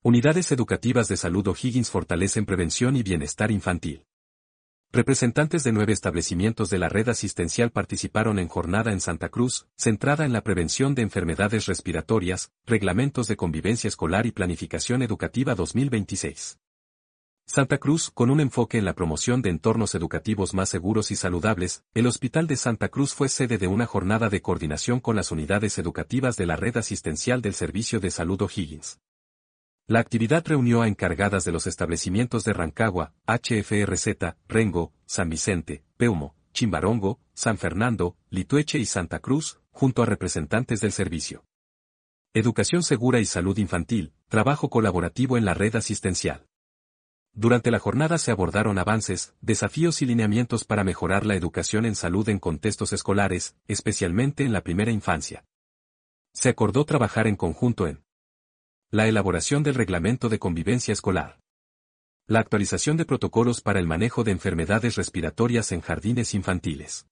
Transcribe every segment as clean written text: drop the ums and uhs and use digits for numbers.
Unidades educativas de salud O'Higgins fortalecen prevención y bienestar infantil. Representantes de 9 establecimientos de la red asistencial participaron en jornada en Santa Cruz, centrada en la prevención de enfermedades respiratorias, reglamentos de convivencia escolar y planificación educativa 2026. Santa Cruz, con un enfoque en la promoción de entornos educativos más seguros y saludables, el Hospital de Santa Cruz fue sede de una jornada de coordinación con las unidades educativas de la red asistencial del Servicio de Salud O'Higgins. La actividad reunió a encargadas de los establecimientos de Rancagua, HFRZ, Rengo, San Vicente, Peumo, Chimbarongo, San Fernando, Litueche y Santa Cruz, junto a representantes del servicio. Educación segura y salud infantil, trabajo colaborativo en la red asistencial. Durante la jornada se abordaron avances, desafíos y lineamientos para mejorar la educación en salud en contextos escolares, especialmente en la primera infancia. Se acordó trabajar en conjunto en la elaboración del reglamento de convivencia escolar, la actualización de protocolos para el manejo de enfermedades respiratorias en jardines infantiles,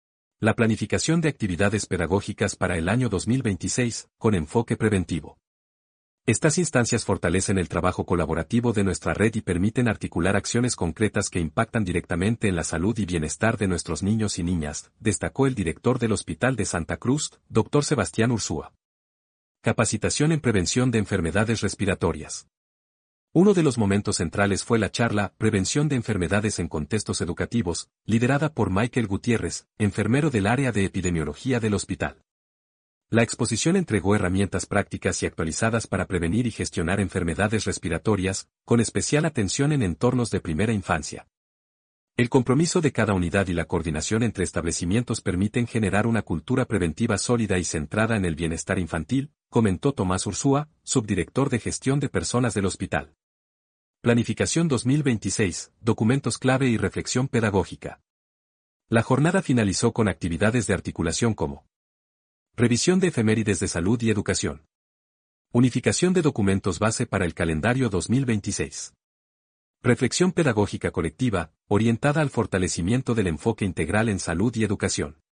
la planificación de actividades pedagógicas para el año 2026, con enfoque preventivo. Estas instancias fortalecen el trabajo colaborativo de nuestra red y permiten articular acciones concretas que impactan directamente en la salud y bienestar de nuestros niños y niñas, destacó el director del Hospital de Santa Cruz, Dr. Sebastián Ursúa. Capacitación en prevención de enfermedades respiratorias. Uno de los momentos centrales fue la charla Prevención de enfermedades en contextos educativos, liderada por Michael Gutiérrez, enfermero del área de epidemiología del hospital. La exposición entregó herramientas prácticas y actualizadas para prevenir y gestionar enfermedades respiratorias, con especial atención en entornos de primera infancia. El compromiso de cada unidad y la coordinación entre establecimientos permiten generar una cultura preventiva sólida y centrada en el bienestar infantil, comentó Tomás Ursúa, subdirector de gestión de personas del hospital. Planificación 2026, documentos clave y reflexión pedagógica. La jornada finalizó con actividades de articulación como revisión de efemérides de salud y educación. Unificación de documentos base para el calendario 2026. Reflexión pedagógica colectiva, orientada al fortalecimiento del enfoque integral en salud y educación.